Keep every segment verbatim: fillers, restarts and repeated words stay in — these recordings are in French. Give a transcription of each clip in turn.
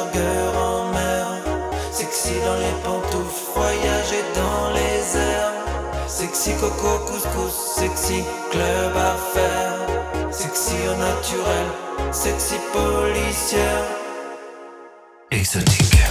burger en mer. Sexy dans les pantoufles, voyager dans les airs. Sexy coco couscous, sexy club à faire. Sexy au naturel, sexy policière. Exotique.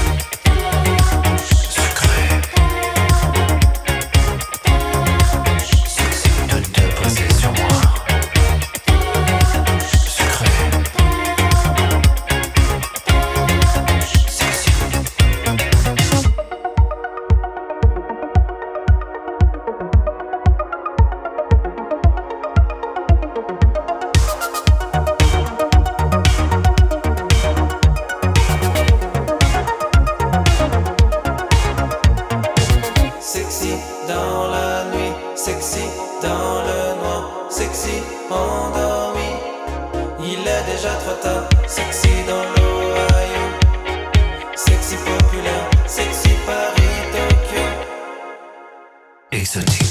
Sexy dans la nuit, sexy dans le noir, sexy endormi. Il est déjà trop tard, sexy dans l'Ohio. Sexy populaire, sexy Paris, Tokyo. Exotique.